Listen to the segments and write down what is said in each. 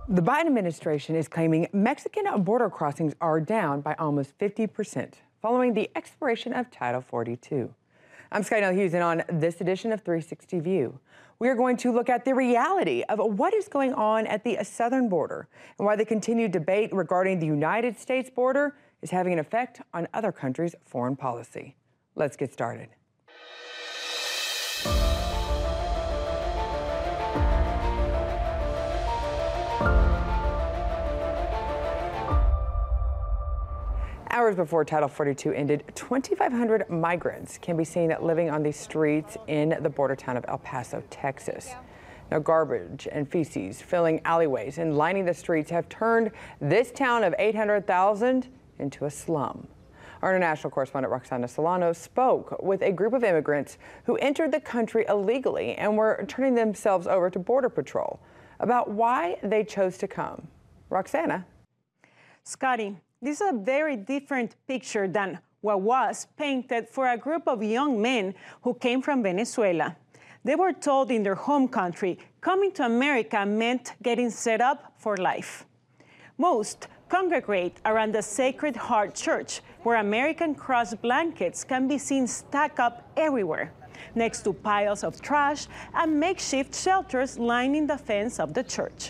The Biden administration is claiming Mexican border crossings are down by almost 50% following the expiration of Title 42. I'm Skynell Hughes, and on this edition of 360 View, we are going to look at the reality of what is going on at the southern border and why the continued debate regarding the United States border is having an effect on other countries' foreign policy. Let's get started. Hours before Title 42 ended, 2,500 migrants can be seen living on the streets in the border town of El Paso, Texas. Now, garbage and feces filling alleyways and lining the streets have turned this town of 800,000 into a slum. Our international correspondent Roxana Solano spoke with a group of immigrants who entered the country illegally and were turning themselves over to Border Patrol about why they chose to come. Roxana. Scotty, this is a very different picture than what was painted for a group of young men who came from Venezuela. They were told in their home country, coming to America meant getting set up for life. Most congregate around the Sacred Heart Church, where American cross blankets can be seen stacked up everywhere, next to piles of trash and makeshift shelters lining the fence of the church.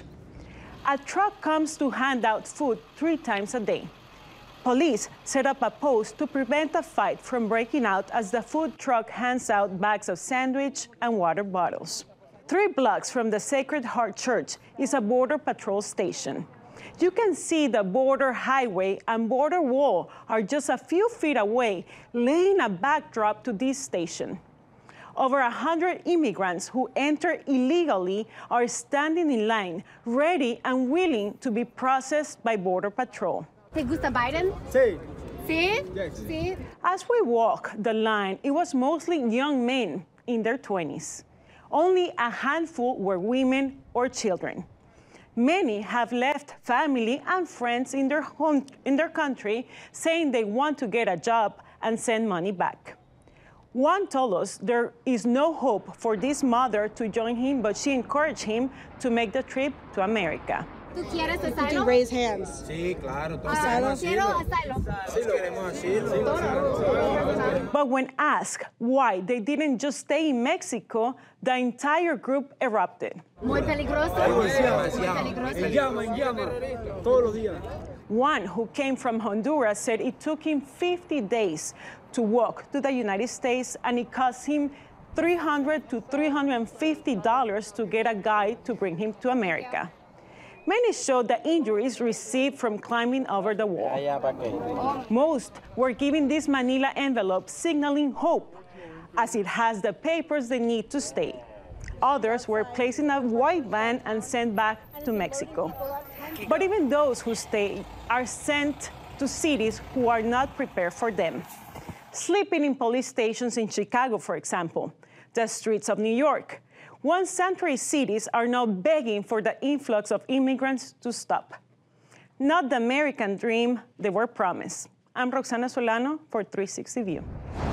A truck comes to hand out food 3 times a day. Police set up a post to prevent a fight from breaking out as the food truck hands out bags of sandwich and water bottles. 3 blocks from the Sacred Heart Church is a Border Patrol station. You can see the border highway and border wall are just a few feet away, laying a backdrop to this station. Over 100 immigrants who enter illegally are standing in line, ready and willing to be processed by Border Patrol. ¿Te gusta Biden? Sí. Sí? Yes. Sí. As we walk the line, it was mostly young men in their 20s. Only a handful were women or children. Many have left family and friends in their country, saying they want to get a job and send money back. One told us there is no hope for this mother to join him, but she encouraged him to make the trip to America. ¿Tú quieres asilo? Did you raise hands? Sí, claro. Todos Quiero queremos asilo. asilo. Queremos asilo. But when asked why they didn't just stay in Mexico, the entire group erupted. Muy peligroso. En llama, todos los días. One who came from Honduras said it took him 50 days to walk to the United States, and it cost him $300 to $350 to get a guide to bring him to America. Many showed the injuries received from climbing over the wall. Most were given this manila envelope signaling hope, as it has the papers they need to stay. Others were placed in a white van and sent back to Mexico. But even those who stay are sent to cities who are not prepared for them. Sleeping in police stations in Chicago, for example, the streets of New York. One-century cities are now begging for the influx of immigrants to stop. Not the American dream they were promised. I'm Roxana Solano for 360 View.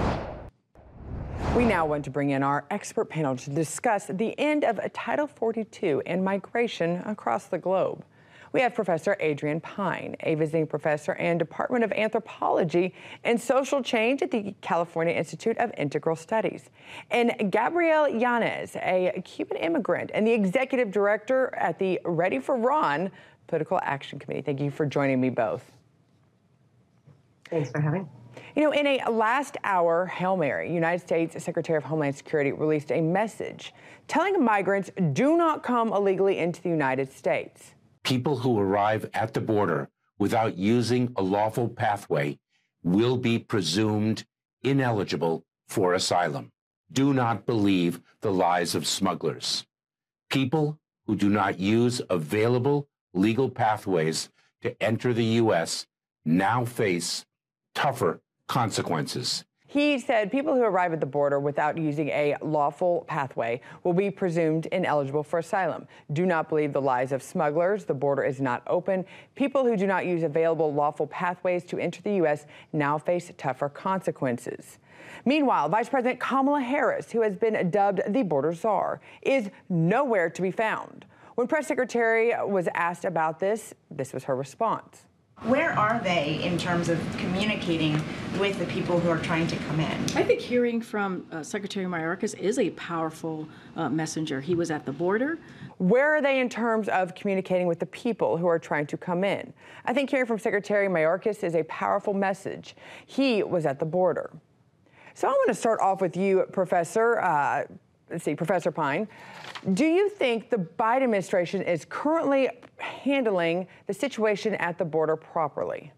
We now want to bring in our expert panel to discuss the end of Title 42 and migration across the globe. We have Professor Adrienne Pine, a visiting professor and Department of Anthropology and Social Change at the California Institute of Integral Studies, and Gabrielle Yanez, a Cuban immigrant and the executive director at the Ready for Ron Political Action Committee. Thank you for joining me both. Thanks for having me. You know, in a last hour Hail Mary, United States Secretary of Homeland Security released a message telling migrants do not come illegally into the United States. People who arrive at the border without using a lawful pathway will be presumed ineligible for asylum. Do not believe the lies of smugglers. People who do not use available legal pathways to enter the U.S. now face tougher consequences. He said people who arrive at the border without using a lawful pathway will be presumed ineligible for asylum. Do not believe the lies of smugglers. The border is not open. People who do not use available lawful pathways to enter the U.S. now face tougher consequences. Meanwhile, Vice President Kamala Harris, who has been dubbed the border czar, is nowhere to be found. When Press Secretary was asked about this, this was her response. Where are they in terms of communicating with the people who are trying to come in? I think hearing from Secretary Mayorkas is a powerful messenger. He was at the border. Where are they in terms of communicating with the people who are trying to come in? I think hearing from Secretary Mayorkas is a powerful message. He was at the border. So I want to start off with you, Professor. Professor Pyne. Do you think the Biden administration is currently handling the situation at the border properly?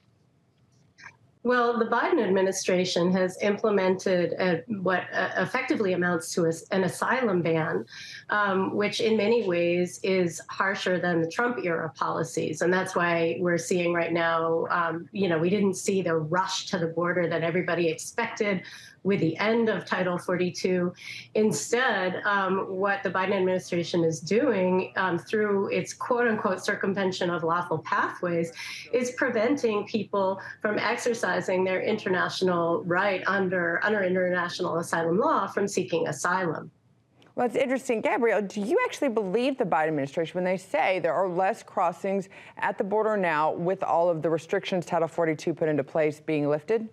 Well, the Biden administration has implemented what effectively amounts to an asylum ban, which in many ways is harsher than the Trump-era policies. And that's why we're seeing right now, we didn't see the rush to the border that everybody expected with the end of Title 42. Instead, what the Biden administration is doing through its quote-unquote circumvention of lawful pathways is preventing people from exercising their international right under international asylum law from seeking asylum. Well, it's interesting. Gabrielle, do you actually believe the Biden administration when they say there are less crossings at the border now with all of the restrictions Title 42 put into place being lifted?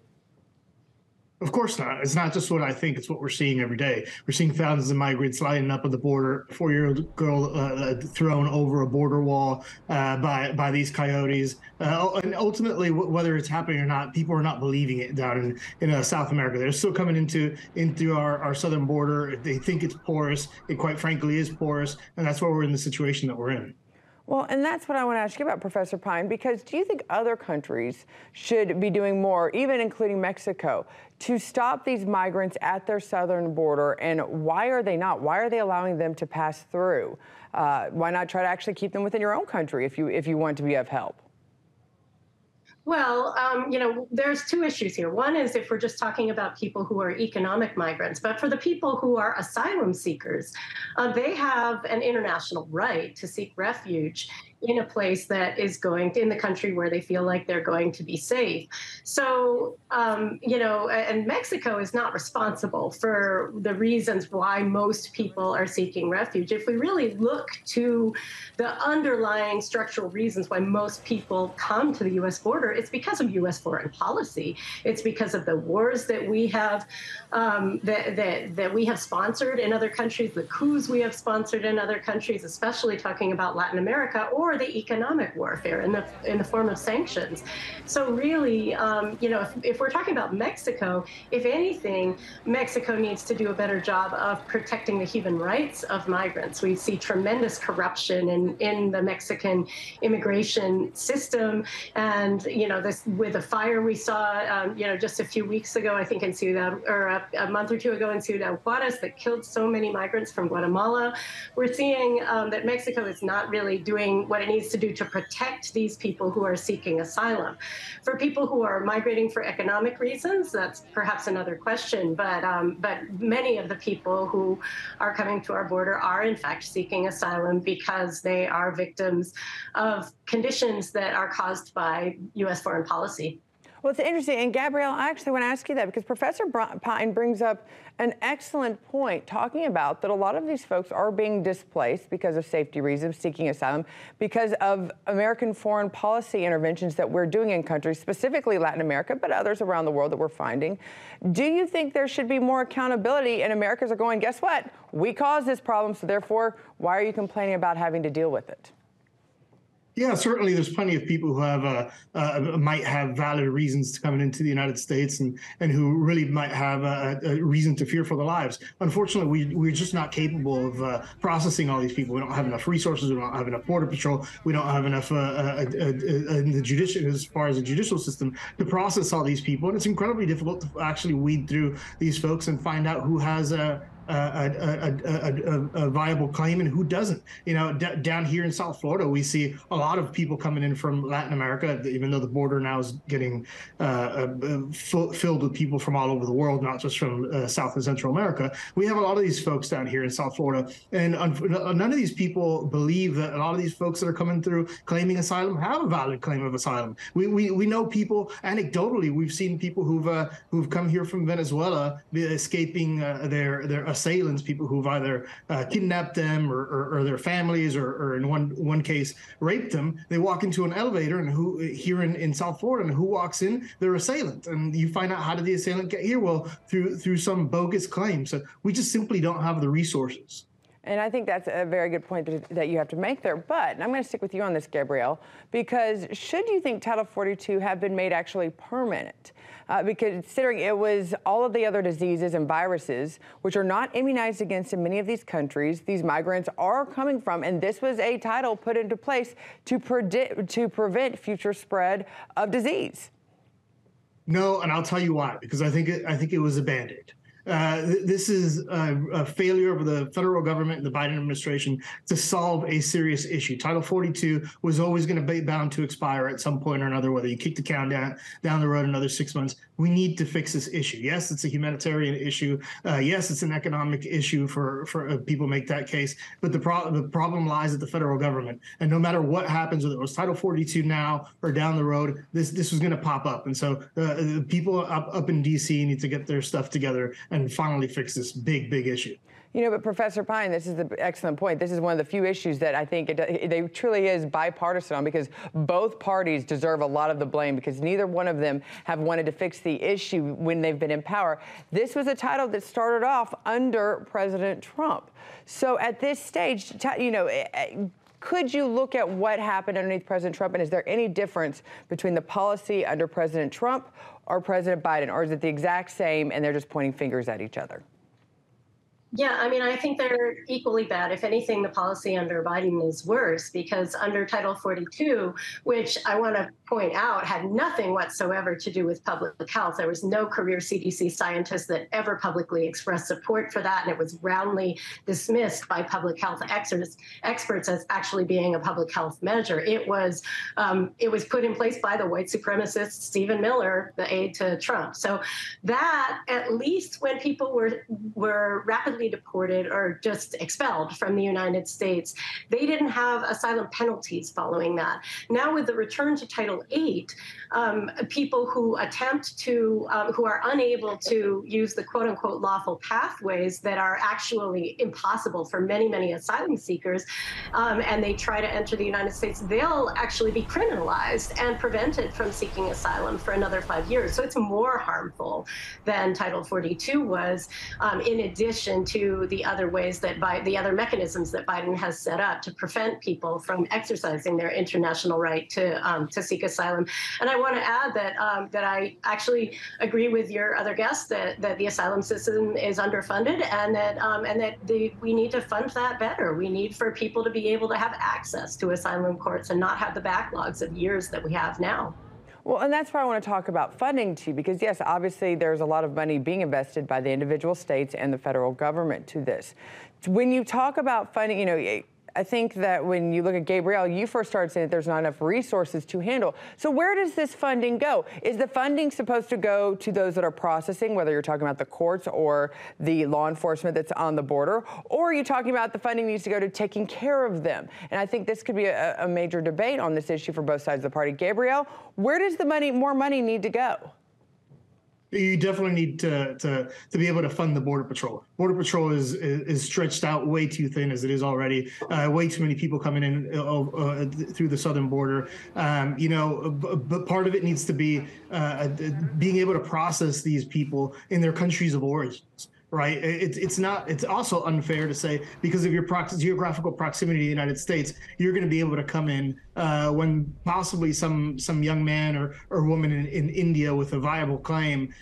Of course not. It's not just what I think. It's what we're seeing every day. We're seeing thousands of migrants lining up at the border, a 4-year-old girl thrown over a border wall by these coyotes. And ultimately, whether it's happening or not, people are not believing it down in South America. They're still coming into our southern border. They think it's porous. It quite frankly is porous. And that's why we're in the situation that we're in. Well, and that's what I want to ask you about, Professor Pyne, because do you think other countries should be doing more, even including Mexico, to stop these migrants at their southern border? And why are they not? Why are they allowing them to pass through? Why not try to actually keep them within your own country if you want to be of help? Well, there's two issues here. One is if we're just talking about people who are economic migrants, but for the people who are asylum seekers, they have an international right to seek refuge in a place that is in the country where they feel like they're going to be safe. So, and Mexico is not responsible for the reasons why most people are seeking refuge. If we really look to the underlying structural reasons why most people come to the U.S. border, it's because of U.S. foreign policy. It's because of the wars that we have that we have sponsored in other countries, the coups we have sponsored in other countries, especially talking about Latin America, or the economic warfare in the form of sanctions. So really, if we're talking about Mexico, if anything, Mexico needs to do a better job of protecting the human rights of migrants. We see tremendous corruption in the Mexican immigration system, and this with the fire we saw, just a few weeks ago, I think in Ciudad, or a month or two ago in Ciudad Juarez, that killed so many migrants from Guatemala. We're seeing that Mexico is not really doing what it needs to do to protect these people who are seeking asylum. For people who are migrating for economic reasons, that's perhaps another question, but many of the people who are coming to our border are in fact seeking asylum because they are victims of conditions that are caused by U.S. foreign policy. Well, it's interesting. And Gabrielle, I actually want to ask you that because Professor Pyne brings up an excellent point, talking about that a lot of these folks are being displaced because of safety reasons, seeking asylum, because of American foreign policy interventions that we're doing in countries, specifically Latin America, but others around the world that we're finding. Do you think there should be more accountability? And Americans are going, guess what? We caused this problem, so therefore, why are you complaining about having to deal with it? Yeah, certainly there's plenty of people who have might have valid reasons to coming into the United States and who really might have a reason to fear for their lives. Unfortunately, we're just not capable of processing all these people. We don't have enough resources. We don't have enough border patrol. We don't have enough in the judicial, as far as the judicial system, to process all these people. And it's incredibly difficult to actually weed through these folks and find out who has a viable claim and who doesn't. Down here in South Florida, we see a lot of people coming in from Latin America, even though the border now is getting filled with people from all over the world, not just from South and Central America. We have a lot of these folks down here in South Florida, and none of these people believe that a lot of these folks that are coming through claiming asylum have a valid claim of asylum. We know people, anecdotally, we've seen people who've come here from Venezuela escaping their assailants, people who've either kidnapped them or their families, or in one case raped them. They walk into an elevator, and who here in South Florida, and who walks in? Their assailant. And you find out, how did the assailant get here? Well, through some bogus claim. So we just simply don't have the resources. And I think that's a very good point that you have to make there. But I'm going to stick with you on this, Gabrielle, because should you think Title 42 have been made actually permanent? Because considering it was all of the other diseases and viruses, which are not immunized against in many of these countries, these migrants are coming from, and this was a title put into place to prevent future spread of disease. No, and I'll tell you why. Because I think it was a Band-Aid. This is a failure of the federal government and the Biden administration to solve a serious issue. Title 42 was always going to be bound to expire at some point or another, whether you kick the can down the road another 6 months. We need to fix this issue. Yes, it's a humanitarian issue. Yes, it's an economic issue for people make that case. But the problem lies at the federal government. And no matter what happens, whether it was Title 42 now or down the road, this was going to pop up. And so the people up in D.C. need to get their stuff together and finally fix this big issue. You know, but Professor Pine, this is an excellent point. This is one of the few issues that I think they truly is bipartisan on, because both parties deserve a lot of the blame, because neither one of them have wanted to fix the issue when they've been in power. This was a title that started off under President Trump. So at this stage, you know, could you look at what happened underneath President Trump, and is there any difference between the policy under President Trump or President Biden, or is it the exact same and they're just pointing fingers at each other? Yeah, I mean, I think they're equally bad. If anything, the policy under Biden is worse, because under Title 42, which I want to point out had nothing whatsoever to do with public health. There was no career CDC scientist that ever publicly expressed support for that, and it was roundly dismissed by public health experts as actually being a public health measure. It was put in place by the white supremacist Stephen Miller, the aide to Trump. So that, at least when people were rapidly deported or just expelled from the United States, they didn't have asylum penalties following that. Now, with the return to Title 8, people who attempt to, who are unable to use the quote unquote lawful pathways that are actually impossible for many asylum seekers, and they try to enter the United States, they'll actually be criminalized and prevented from seeking asylum for another 5 years. So it's more harmful than Title 42 was, in addition to the other ways that the other mechanisms that Biden has set up to prevent people from exercising their international right to seek asylum. And I want to add that I actually agree with your other guests that the asylum system is underfunded, and that we need to fund that better. We need for people to be able to have access to asylum courts and not have the backlogs of years that we have now. Well, and that's why I want to talk about funding too, because yes, obviously there's a lot of money being invested by the individual states and the federal government to this. When you talk about funding, you know, I think that when you look at Gabrielle, you first started saying that there's not enough resources to handle. So where does this funding go? Is the funding supposed to go to those that are processing, whether you're talking about the courts or the law enforcement that's on the border, or are you talking about the funding needs to go to taking care of them? And I think this could be a major debate on this issue for both sides of the party. Gabrielle, where does the more money need to go? You definitely need to be able to fund the Border Patrol. Border Patrol is stretched out way too thin as it is already. Way too many people coming in through the southern border. You know, but part of it needs to be being able to process these people in their countries of origins. Right. It's also unfair to say because of your geographical proximity to the United States, you're going to be able to come in when possibly some young man or woman in India with a viable claim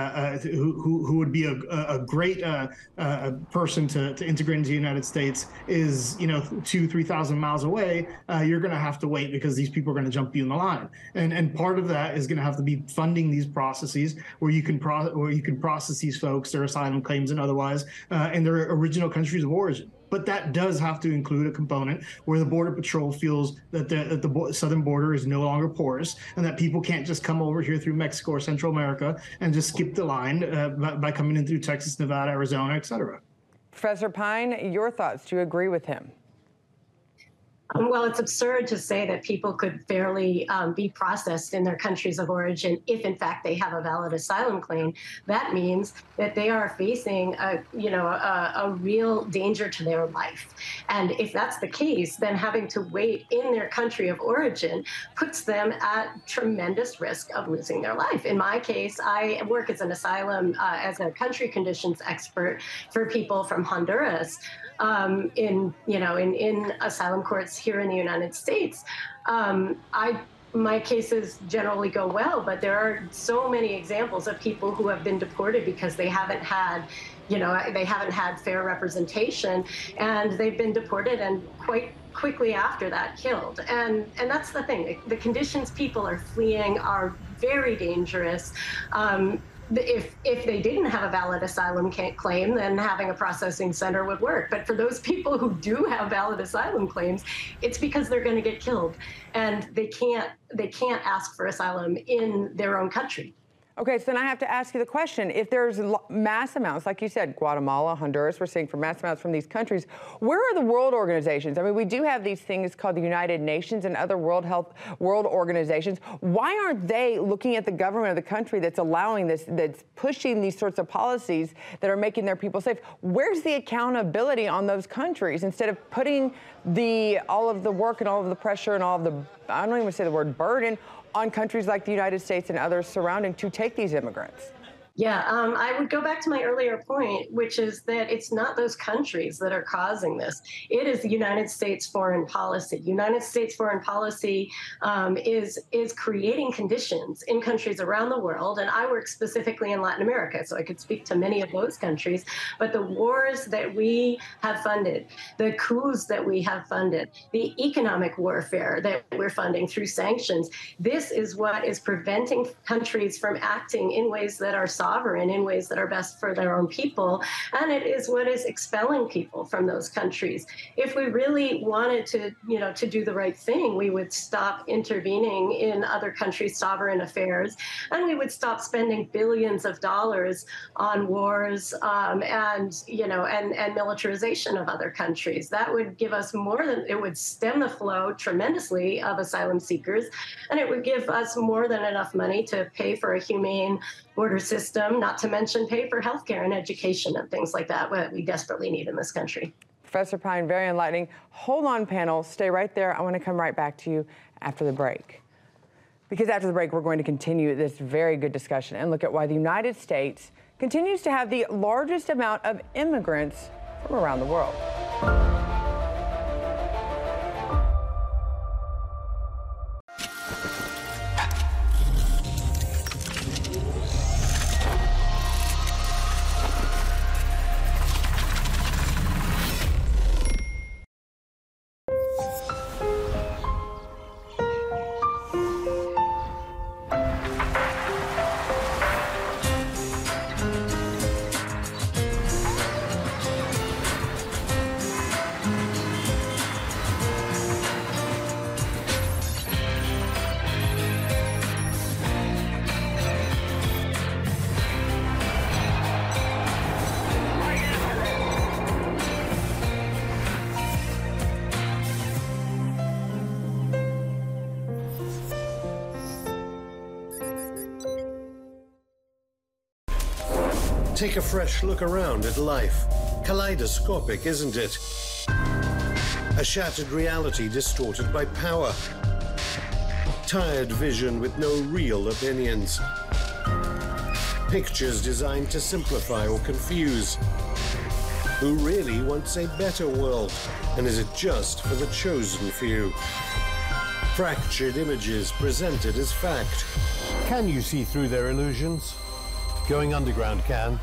who would be a great person to integrate into the United States is, you know, 2,000-3,000 miles away. You're going to have to wait because these people are going to jump you in the line. And part of that is going to have to be funding these processes where you can process these folks, their asylum claims and otherwise, in their original countries of origin. But that does have to include a component where the Border Patrol feels that the southern border is no longer porous and that people can't just come over here through Mexico or Central America and just skip the line by coming in through Texas, Nevada, Arizona, et cetera. Professor Pine, your thoughts? Do you agree with him? Well, it's absurd to say that people could fairly be processed in their countries of origin if, in fact, they have a valid asylum claim. That means that they are facing a real danger to their life. And if that's the case, then having to wait in their country of origin puts them at tremendous risk of losing their life. In my case, I work as an asylum, as a country conditions expert for people from Honduras. In asylum courts here in the United States. My cases generally go well, but there are so many examples of people who have been deported because they haven't had fair representation, and they've been deported and quite quickly after that killed. And that's the thing. The conditions people are fleeing are very dangerous. If they didn't have a valid asylum claim, then having a processing center would work. But for those people who do have valid asylum claims, it's because they're going to get killed, and they can't ask for asylum in their own country. Okay, so then I have to ask you the question, if there's mass amounts, like you said, Guatemala, Honduras, we're seeing for mass amounts from these countries, where are the world organizations? I mean, we do have these things called the United Nations and other world organizations. Why aren't they looking at the government of the country that's allowing this, that's pushing these sorts of policies that are making their people safe? Where's the accountability on those countries instead of putting all of the work and all of the pressure and all of the, I don't even want to say the word burden, on countries like the United States and others surrounding to take these immigrants? Yeah, I would go back to my earlier point, which is that it's not those countries that are causing this. It is the United States foreign policy. United States foreign policy is creating conditions in countries around the world, and I work specifically in Latin America, so I could speak to many of those countries. But the wars that we have funded, the coups that we have funded, the economic warfare that we're funding through sanctions, this is what is preventing countries from acting in ways that are sovereign, in ways that are best for their own people, and it is what is expelling people from those countries. If we really wanted to do the right thing, we would stop intervening in other countries' sovereign affairs, and we would stop spending billions of dollars on wars and militarization of other countries. That would give us it would stem the flow tremendously of asylum seekers, and it would give us more than enough money to pay for a humane border system, not to mention pay for healthcare and education and things like that, what we desperately need in this country. Professor Pyne, very enlightening. Hold on, panel. Stay right there. I want to come right back to you after the break. Because after the break, we're going to continue this very good discussion and look at why the United States continues to have the largest amount of immigrants from around the world. Take a fresh look around at life. Kaleidoscopic, isn't it? A shattered reality distorted by power. Tired vision with no real opinions. Pictures designed to simplify or confuse. Who really wants a better world? And is it just for the chosen few? Fractured images presented as fact. Can you see through their illusions? Going underground can.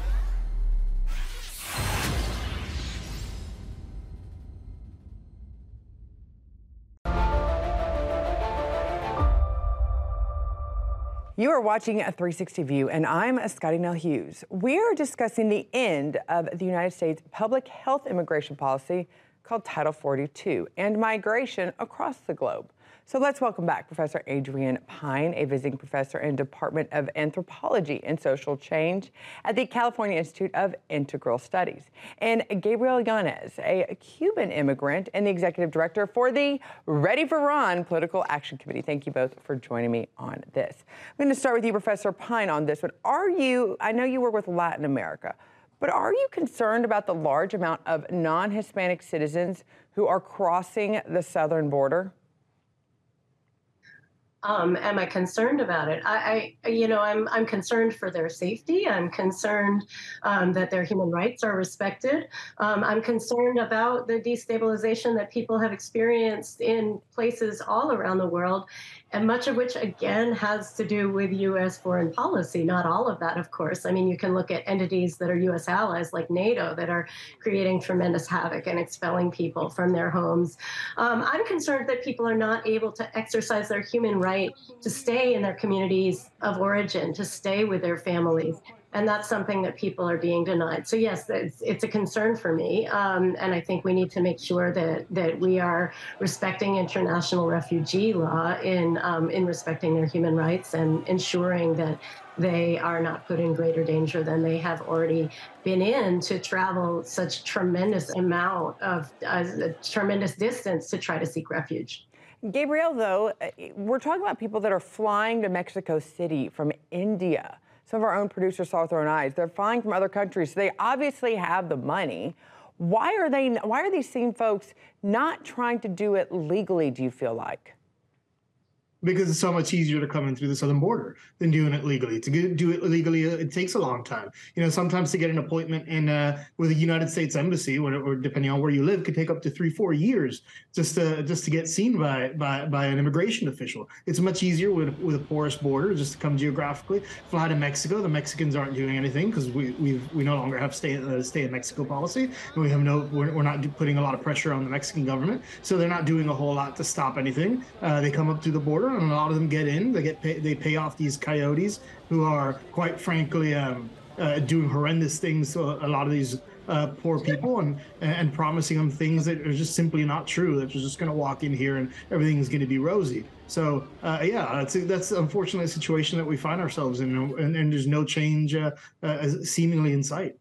You are watching a 360 View, and I'm Scotty Nell Hughes. We are discussing the end of the United States public health immigration policy called Title 42 and migration across the globe. So let's welcome back Professor Adrienne Pine, a visiting professor in Department of Anthropology and Social Change at the California Institute of Integral Studies, and Gabriel Yanez, a Cuban immigrant and the executive director for the Ready for Ron Political Action Committee. Thank you both for joining me on this. I'm going to start with you, Professor Pine, on this one. I know you work with Latin America, but are you concerned about the large amount of non-Hispanic citizens who are crossing the southern border? Am I concerned about it? I'm concerned for their safety. I'm concerned that their human rights are respected. I'm concerned about the destabilization that people have experienced in places all around the world, and much of which, again, has to do with U.S. foreign policy. Not all of that, of course. I mean, you can look at entities that are U.S. allies like NATO that are creating tremendous havoc and expelling people from their homes. I'm concerned that people are not able to exercise their human right to stay in their communities of origin, to stay with their families. And that's something that people are being denied. So yes, it's a concern for me. And I think we need to make sure that we are respecting international refugee law in respecting their human rights and ensuring that they are not put in greater danger than they have already been in to travel such tremendous amount of tremendous distance to try to seek refuge. Gabriel, though, we're talking about people that are flying to Mexico City from India. Some of our own producers saw with their own eyes. They're flying from other countries, so they obviously have the money. Why are these same folks not trying to do it legally, do you feel like? Because it's so much easier to come in through the southern border than doing it legally. To do it legally, it takes a long time. You know, sometimes to get an appointment in with the United States Embassy, or depending on where you live, could take up to 3-4 years just to get seen by an immigration official. It's much easier with a porous border just to come geographically. Fly to Mexico. The Mexicans aren't doing anything because we no longer have stay in Mexico policy, and we're not putting a lot of pressure on the Mexican government, so they're not doing a whole lot to stop anything. They come up through the border, and a lot of them get in. They pay off these coyotes who are, quite frankly, doing horrendous things to a lot of these poor people and promising them things that are just simply not true. That you're just going to walk in here and everything's going to be rosy. So that's unfortunately a situation that we find ourselves in, and there's no change seemingly in sight.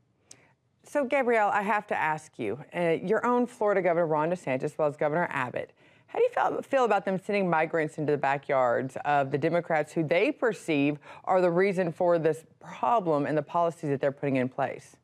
So, Gabrielle, I have to ask you, your own Florida Governor Ron DeSantis, as well as Governor Abbott, how do you feel about them sending migrants into the backyards of the Democrats who they perceive are the reason for this problem and the policies that they're putting in place?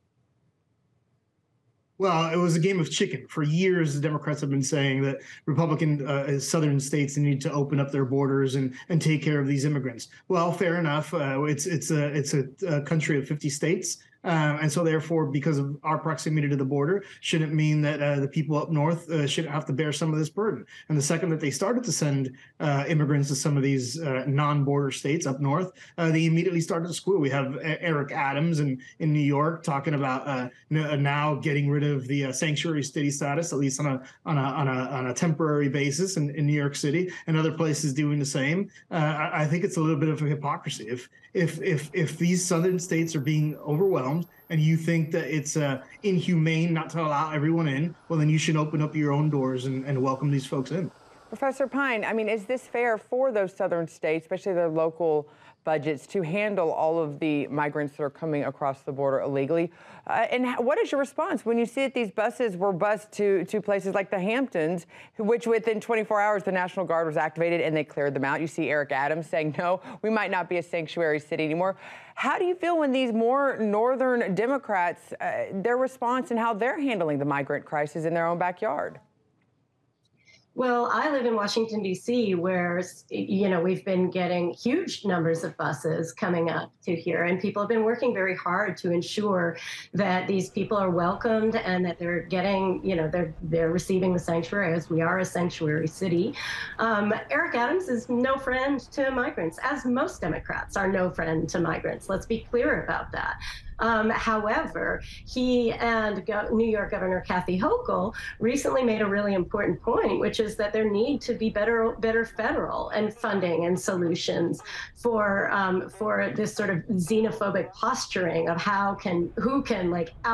Well, it was a game of chicken. For years, the Democrats have been saying that Republican southern states need to open up their borders and take care of these immigrants. Well, fair enough. It's a country of 50 states. And so therefore, because of our proximity to the border, shouldn't mean that the people up north shouldn't have to bear some of this burden. And the second that they started to send immigrants to some of these non-border states up north, they immediately started to squeal. We have Eric Adams in New York talking about now getting rid of the sanctuary city status, at least on a temporary basis in New York City, and other places doing the same. I think it's a little bit of a hypocrisy. If these southern states are being overwhelmed, and you think that it's inhumane not to allow everyone in, well, then you should open up your own doors and welcome these folks in. Professor Pine, I mean, is this fair for those southern states, especially their local budgets, to handle all of the migrants that are coming across the border illegally? And what is your response when you see that these buses were bused to places like the Hamptons, which within 24 hours, the National Guard was activated and they cleared them out? You see Eric Adams saying, no, we might not be a sanctuary city anymore. How do you feel when these more northern Democrats, their response and how they're handling the migrant crisis in their own backyard? Well, I live in Washington, D.C., where, we've been getting huge numbers of buses coming up to here, and people have been working very hard to ensure that these people are welcomed and that they're getting, they're receiving the sanctuary, as we are a sanctuary city. Eric Adams is no friend to migrants, as most Democrats are no friend to migrants. Let's be clear about that. However, he and New York Governor Kathy Hochul recently made a really important point, which is that there need to be better federal and funding and solutions for this sort of xenophobic posturing of who can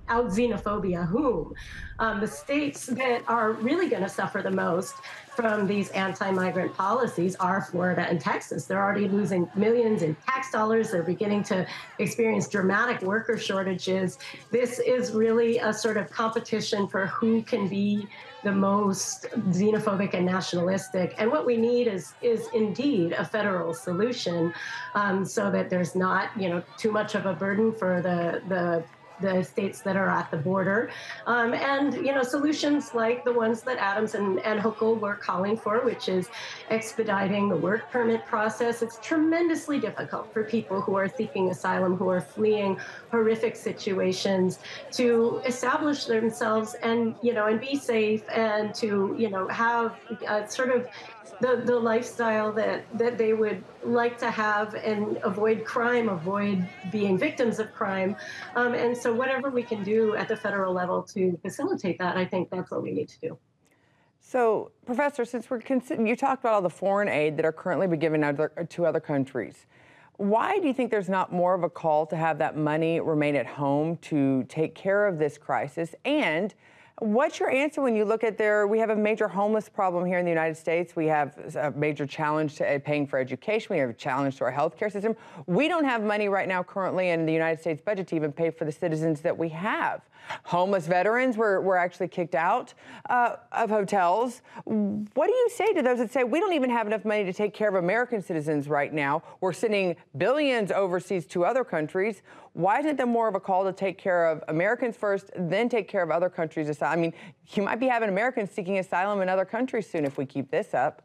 out xenophobia whom. The states that are really going to suffer the most from these anti-migrant policies are Florida and Texas. They're already losing millions in tax dollars. They're beginning to experience dramatic worker shortages. This is really a sort of competition for who can be the most xenophobic and nationalistic. And what we need is indeed a federal solution, so that there's not, too much of a burden for the states that are at the border, and solutions like the ones that Adams and Hochul were calling for, which is expediting the work permit process. It's tremendously difficult for people who are seeking asylum, who are fleeing horrific situations, to establish themselves and be safe, and to have sort of the lifestyle that they would like to have, and avoid crime, avoid being victims of crime. And so whatever we can do at the federal level to facilitate that, I think that's what we need to do. So, Professor, since you talked about all the foreign aid that are currently being given to other countries, why do you think there's not more of a call to have that money remain at home to take care of this crisis? And what's your answer when you look at we have a major homeless problem here in the United States. We have a major challenge to paying for education. We have a challenge to our healthcare system. We don't have money right now currently in the United States budget to even pay for the citizens that we have. Homeless veterans were actually kicked out of hotels. What do you say to those that say we don't even have enough money to take care of American citizens right now? We're sending billions overseas to other countries. Why isn't there more of a call to take care of Americans first, then take care of other countries? I mean, you might be having Americans seeking asylum in other countries soon if we keep this up.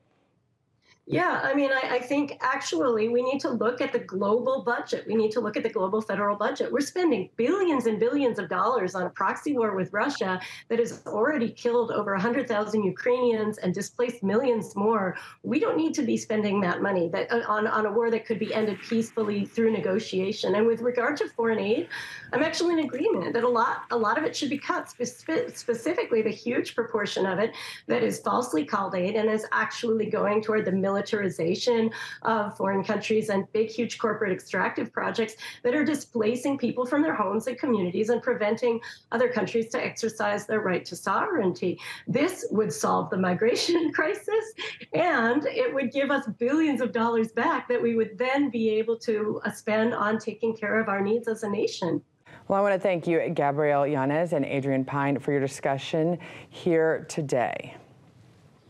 Yeah, I mean, I think actually we need to look at the global budget. We need to look at the global federal budget. We're spending billions and billions of dollars on a proxy war with Russia that has already killed over 100,000 Ukrainians and displaced millions more. We don't need to be spending that money on a war that could be ended peacefully through negotiation. And with regard to foreign aid, I'm actually in agreement that a lot of it should be cut, specifically the huge proportion of it that is falsely called aid and is actually going toward the militarization of foreign countries and big, huge corporate extractive projects that are displacing people from their homes and communities and preventing other countries to exercise their right to sovereignty. This would solve the migration crisis, and it would give us billions of dollars back that we would then be able to spend on taking care of our needs as a nation. Well, I want to thank you, Gabrielle Yanez and Adrienne Pine, for your discussion here today.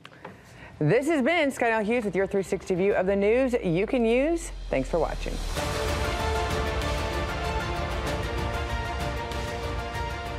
This has been Skynell Hughes with your 360 view of the news you can use. Thanks for watching.